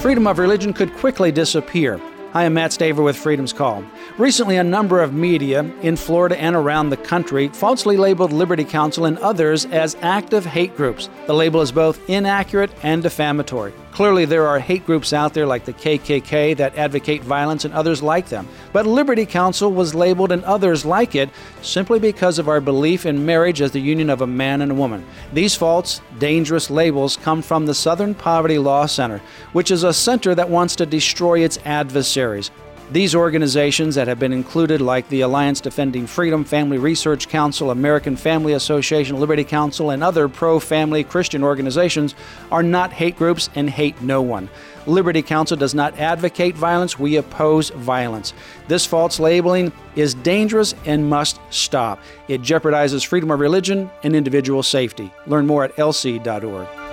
freedom of religion could quickly disappear. Hi, I'm Matt Staver with Freedom's Call. Recently, a number of media in Florida and around the country falsely labeled Liberty Counsel and others as active hate groups. The label is both inaccurate and defamatory. Clearly, there are hate groups out there like the KKK that advocate violence and others like them. But Liberty Counsel was labeled and others like it simply because of our belief in marriage as the union of a man and a woman. These false, dangerous labels come from the Southern Poverty Law Center, which is a center that wants to destroy its adversaries. These organizations that have been included, like the Alliance Defending Freedom, Family Research Council, American Family Association, Liberty Counsel, and other pro-family Christian organizations, are not hate groups and hate no one. Liberty Counsel does not advocate violence. We oppose violence. This false labeling is dangerous and must stop. It jeopardizes freedom of religion and individual safety. Learn more at lc.org.